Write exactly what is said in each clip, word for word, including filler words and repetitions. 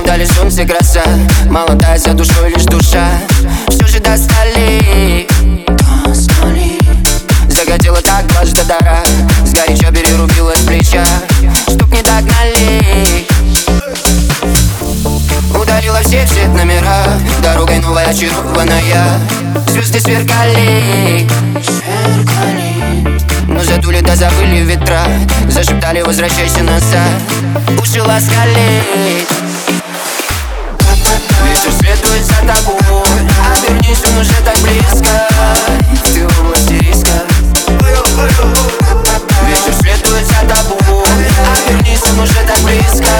Видали солнце, краса, молодая за душой лишь душа. Все же достали, достали. Захотела так дважды дара, сгоряча перерубила с плеча, чтоб не догнали. Удалила все все номера, дорогой новая очарованная. Звезды сверкали, сверкали. Но задули да забыли ветра, зашептали возвращайся назад. Уши ласкали. Ветер следует за тобой, обернись, он уже так близко. Ты в области риска. Ветер следует за тобой, обернись, он уже так близко.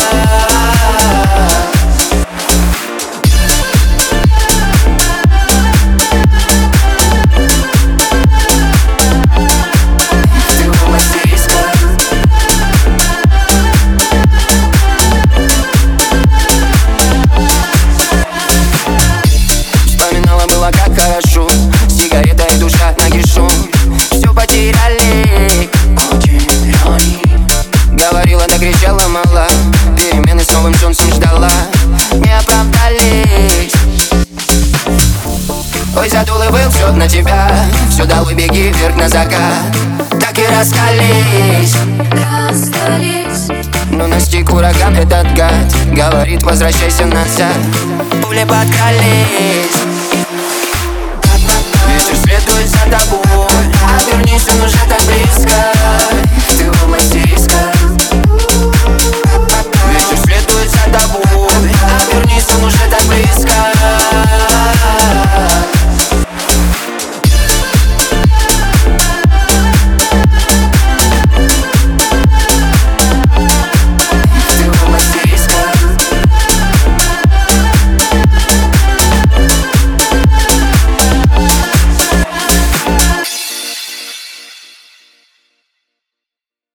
Как хорошо, сигарета и душа нагишом. Все потеряли, потеряли. Говорила, да кричала мало, перемены с новым солнцем ждала. Не оправдались. Ой, задул и был все на тебя, все дал и беги вверх на закат. Так и расстались, расстались. Но настиг ураган этот гад, говорит, возвращайся назад. Пули подкрались. Ветер следует за тобой, обернись, он уже так близко. Ты в области риска.